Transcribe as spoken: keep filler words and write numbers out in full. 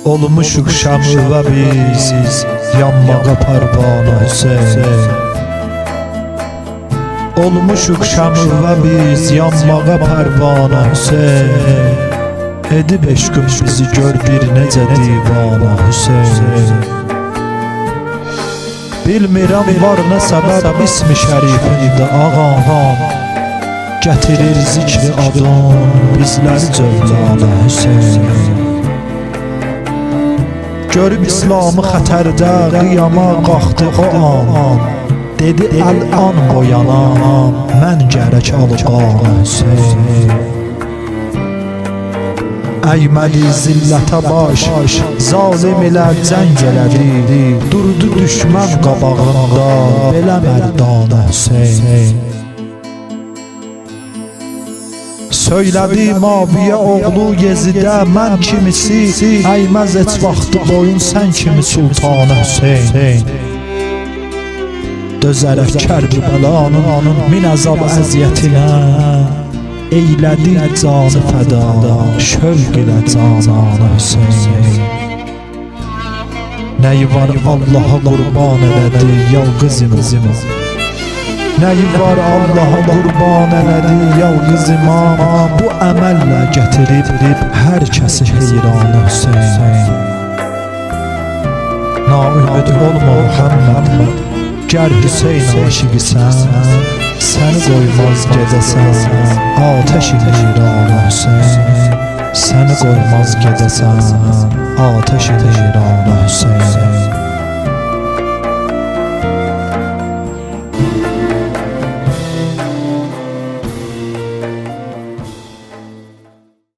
Olmuşuq şəmi və biz yanmağa pərvanə Hüseyn. Olmuşuq şəmi və biz yanmağa pərvanə Hüseyn. Edib eşqim bizi gör bir necə divanə Hüseyn. Bilmirəm var nə səbəb ismi şərifində ağam, gətirir zikri adın bizləri cövlanə Hüseyn. Görüb İslamı xətərdə qiyama qalxdı o an, dedi əl-an boyanam, mən gərək alqana Hüseyn. Əyməli zillətə baş, zalim ilə cəng elədi, durdu düşmən qabağında, belə mərdanə Hüseyn. Söylədi Maviyə oğlu Yezidə, mən kimisi əyməz heç vaxtı boyun sən kimi sultanə Hüseyn. Dözərək Kərbəlanın min əzab əziyyətinə, eylədi canı fəda, şövq ilə cananə Hüseyn. Nəyi var Allaha qurban elədi yalqız imam, nəyi var Allaha qurban elədi yalqız imam. Bu əməllə gətirib hər kəsi heyranə Hüseyn. Naümid olma Muhammed, gər Hüseyn aşiqisən, səni qoymaz gedəsən atəş-i heyranə Hüseyn. Səni qoymaz gedəsən atəş-i heyranə Hüseyn.